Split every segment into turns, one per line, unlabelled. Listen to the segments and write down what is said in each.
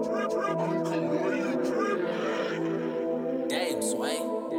Damn, Sway.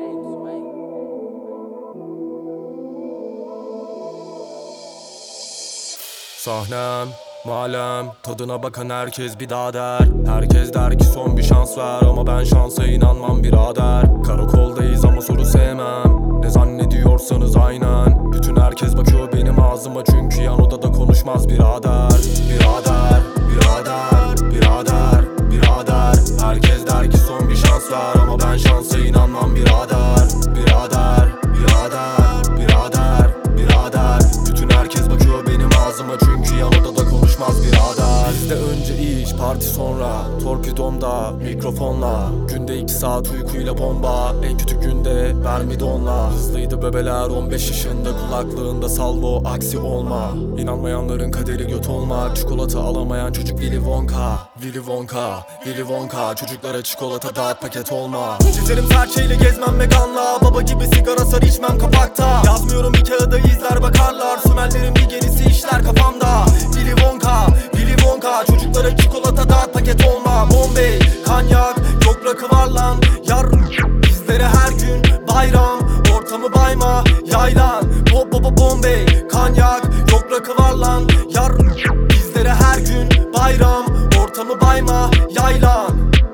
Sahnem, malem, tadına bakan herkes bir daha der. Herkes der ki son bir şans ver, ama ben şansa inanmam birader. Karakoldayız ama soru sevmem, ne zannediyorsanız aynen. Bütün herkes bakıyor benim ağzıma, çünkü yan odada konuşmaz birader. Birader, birader, birader, birader. Herkes der ki son bir şans ver, ama ben şansa inanmam birader. Birader, birader, birader, birader. Bütün herkes bakıyor benim ağzıma, çünkü yan odada konuşmaz birader. Bizde önce iş, parti sonra torpidomda mikrofonla. Günde 2 saat uykuyla bomba, en kötü günde vermidonla. Hızlıydı bebeler 15 yaşında, kulaklığında salvo, aksi olma. İnanmayanların kaderi göt olmak, çikolata alamayan çocuk Willy Wonka. Willy Wonka, Willy Wonka. Çocuklara çikolata dağıt, paket olma. Çizerim serçeyle gezmem veganla, baba gibi sigara sar içmem kapakta. Yazmıyorum bir kağıda, izler bakarlar, sümerlerin bir gerisi işler kafamda. Willy Wonka, Willy Wonka. Çocuklara çikolata dağıt, paket olma. Bombay, kanyak, yok rakı var lan. Yar bizlere her gün bayram, ortamı bayma, yaylan. Pop pop Bombay, kanyak, yok rakı var lan. Yar bizlere her gün bayram, ortamı bayma, yaylan.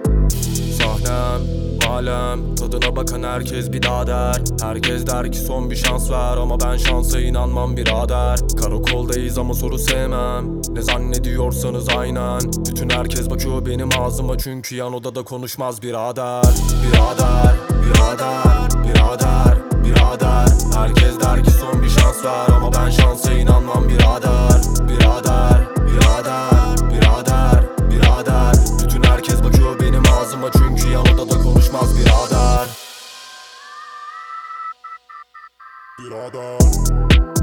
Sahnem, malem, tadına bakan herkes bir daha der. Herkes der ki son bir şans ver, ama ben şansa inanmam birader. Karakoldayız ama soru sevmem, ne zannediyorsanız aynen. Bütün herkes bakıyor benim ağzıma, çünkü yan odada konuşmaz birader. Birader, birader, birader, birader. Herkes der ki son bir şans ver, ama ben şansa inanmam birader. Birader, birader, birader, birader. Bütün herkes bakıyor benim ağzıma, çünkü yan odada konuşmaz birader.
Birader.